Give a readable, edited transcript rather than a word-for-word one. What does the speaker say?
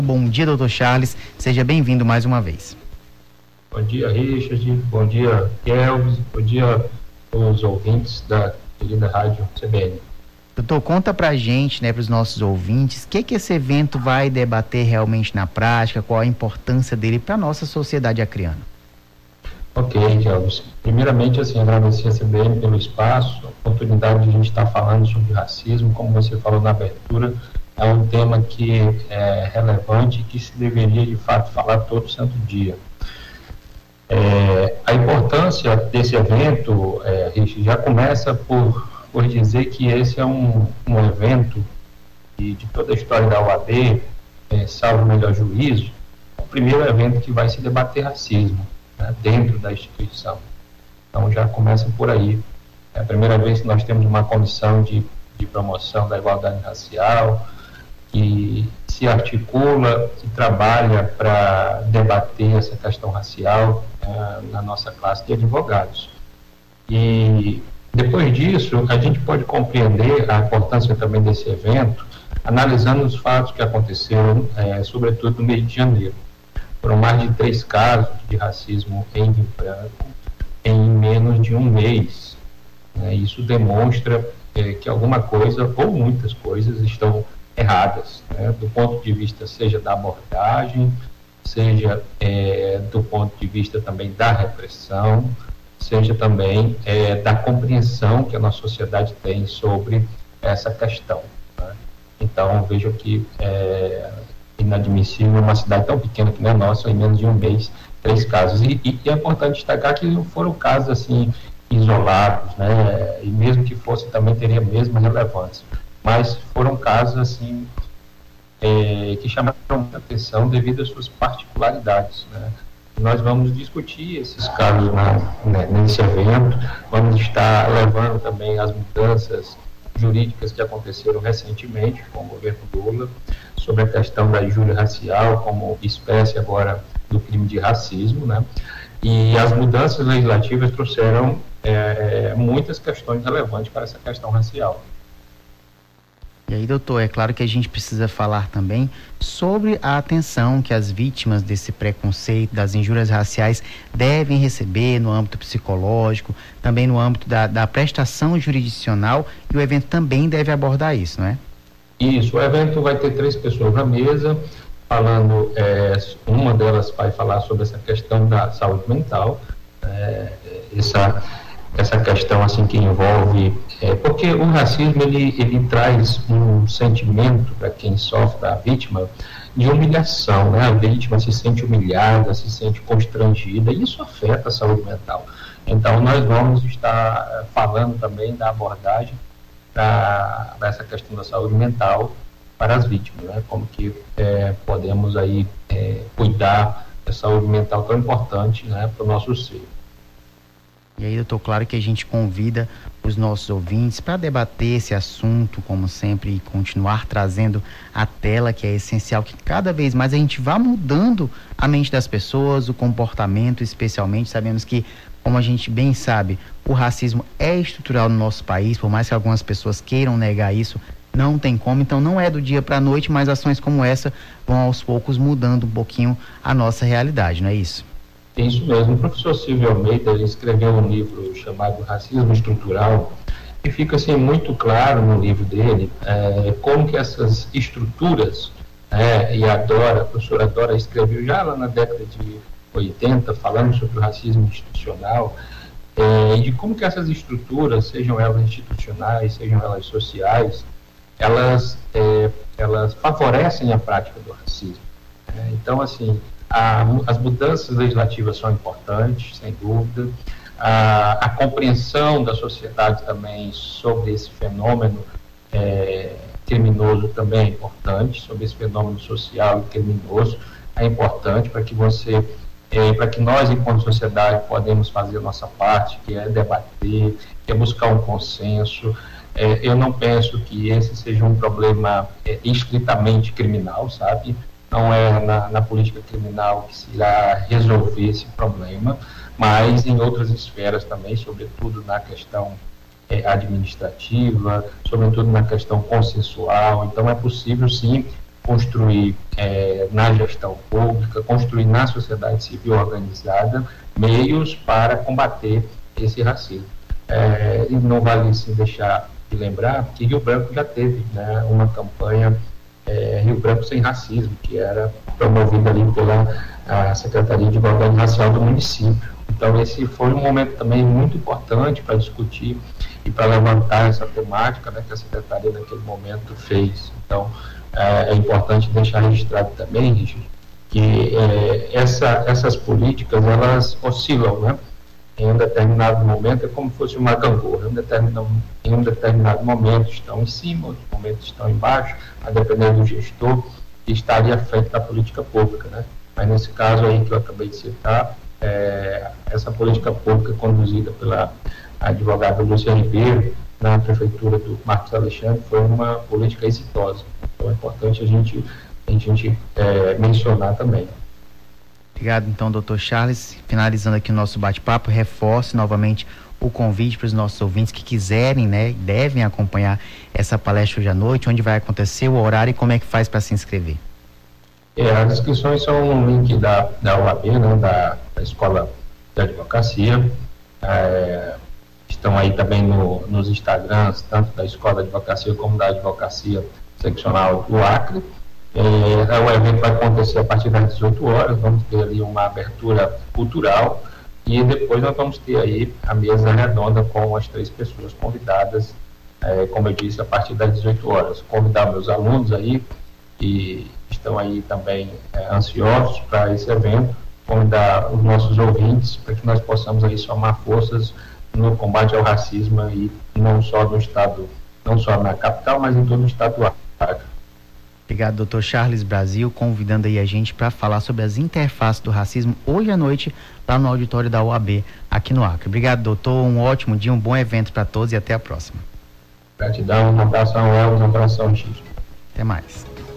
Bom dia, doutor Charles. Seja bem-vindo mais uma vez. Bom dia, Richard. Bom dia, Kelvis. Bom dia aos ouvintes da querida Rádio CBN. Doutor, conta pra gente, para os nossos ouvintes, o que esse evento vai debater realmente na prática, qual a importância dele para a nossa sociedade acreana. Ok, Kelvis. Primeiramente, agradecer a CBN pelo espaço, a oportunidade de a gente estar falando sobre racismo, como você falou na abertura, é um tema que é relevante e que se deveria, de fato, falar todo santo dia. A importância desse evento, Richard, já começa por dizer que esse é um evento de toda a história da OAB, salvo o melhor juízo, o primeiro evento que vai se debater racismo, né, dentro da instituição. Então já começa por aí. É a primeira vez que nós temos uma comissão de promoção da igualdade racial, que se articula, que trabalha para debater essa questão racial na nossa classe de advogados. E depois disso, a gente pode compreender a importância também desse evento, analisando os fatos que aconteceram, sobretudo no mês de janeiro. Foram mais de 3 casos de racismo em Rio Branco em menos de um mês. Isso demonstra que alguma coisa, ou muitas coisas, estão erradas, do ponto de vista seja da abordagem, seja do ponto de vista também da repressão, seja também da compreensão que a nossa sociedade tem sobre essa questão. Então, vejo que é inadmissível uma cidade tão pequena que não é nossa, em menos de um mês, 3 casos. E é importante destacar que não foram casos assim isolados, e mesmo que fosse também teria a mesma relevância. Mas foram casos assim que chamaram muita atenção devido às suas particularidades. Nós vamos discutir esses casos nesse evento, vamos estar levando também as mudanças jurídicas que aconteceram recentemente com o governo Lula, sobre a questão da injúria racial como espécie agora do crime de racismo, E as mudanças legislativas trouxeram muitas questões relevantes para essa questão racial. E aí, doutor, é claro que a gente precisa falar também sobre a atenção que as vítimas desse preconceito, das injúrias raciais, devem receber no âmbito psicológico, também no âmbito da prestação jurisdicional, e o evento também deve abordar isso, não é? Isso, o evento vai ter 3 pessoas na mesa, falando, uma delas vai falar sobre essa questão da saúde mental, essa questão assim que envolve, porque o racismo ele traz um sentimento para quem sofre, a vítima, de humilhação, A vítima se sente humilhada, se sente constrangida, e isso afeta a saúde mental. Então nós vamos estar falando também da abordagem dessa questão da saúde mental para as vítimas, como que podemos aí cuidar da saúde mental tão importante, para o nosso ser. E aí, doutor, claro que a gente convida os nossos ouvintes para debater esse assunto, como sempre, e continuar trazendo à tela, que é essencial que cada vez mais a gente vá mudando a mente das pessoas, o comportamento, especialmente. Sabemos que, como a gente bem sabe, o racismo é estrutural no nosso país, por mais que algumas pessoas queiram negar isso, não tem como. Então não é do dia para a noite, mas ações como essa vão aos poucos mudando um pouquinho a nossa realidade, não é isso? Isso mesmo. O professor Silvio Almeida escreveu um livro chamado Racismo Estrutural, e fica assim muito claro no livro dele como que essas estruturas, e a professora Dora escreveu já lá na década de 80, falando sobre o racismo institucional, e de como que essas estruturas, sejam elas institucionais, sejam elas sociais, elas favorecem a prática do racismo. Então, assim, as mudanças legislativas são importantes, sem dúvida. A compreensão da sociedade também sobre esse fenômeno criminoso também é importante, sobre esse fenômeno social e criminoso é importante para que nós, enquanto sociedade, podemos fazer a nossa parte, que é debater, que é buscar um consenso. Eu não penso que esse seja um problema estritamente criminal, sabe? Não é na política criminal que se irá resolver esse problema, mas em outras esferas também, sobretudo na questão administrativa, sobretudo na questão consensual. Então é possível sim construir na gestão pública, construir na sociedade civil organizada meios para combater esse racismo. E não vale se deixar de lembrar que Rio Branco já teve, né, uma campanha Rio Branco Sem Racismo, que era promovida ali pela Secretaria de Igualdade Racial do município. Então esse foi um momento também muito importante para discutir e para levantar essa temática, né, que a Secretaria naquele momento fez. Então é importante deixar registrado também, Richard, que essas políticas elas oscilam, né? Em um determinado momento é como se fosse uma gangorra, em um determinado momento estão em cima, outros momentos estão embaixo, a depender do gestor que estaria à frente da política pública, né? Mas nesse caso aí que eu acabei de citar, essa política pública conduzida pela advogada Lúcia Ribeiro na prefeitura do Marcos Alexandre foi uma política exitosa. Então é importante a gente mencionar também. Obrigado, então, doutor Charles. Finalizando aqui o nosso bate-papo, reforce novamente o convite para os nossos ouvintes que quiserem, né, devem acompanhar essa palestra hoje à noite, onde vai acontecer, o horário e como é que faz para se inscrever. As inscrições são no link da UAB, né, da Escola de Advocacia. Estão aí também nos Instagrams, tanto da Escola de Advocacia como da Advocacia Seccional do Acre. O evento vai acontecer a partir das 18 horas, vamos ter ali uma abertura cultural e depois nós vamos ter aí a mesa redonda com as 3 pessoas convidadas, como eu disse, a partir das 18 horas. Convidar meus alunos aí, que estão aí também ansiosos para esse evento, convidar os nossos ouvintes para que nós possamos aí somar forças no combate ao racismo aí, não só no estado, não só na capital, mas em todo o estado do Acre. Obrigado, doutor Charles Brasil, convidando aí a gente para falar sobre as interfaces do racismo hoje à noite, lá no auditório da UAB, aqui no Acre. Obrigado, doutor, um ótimo dia, um bom evento para todos e até a próxima. Gratidão, um abraço ao Elvis, um abraço ao X. Até mais.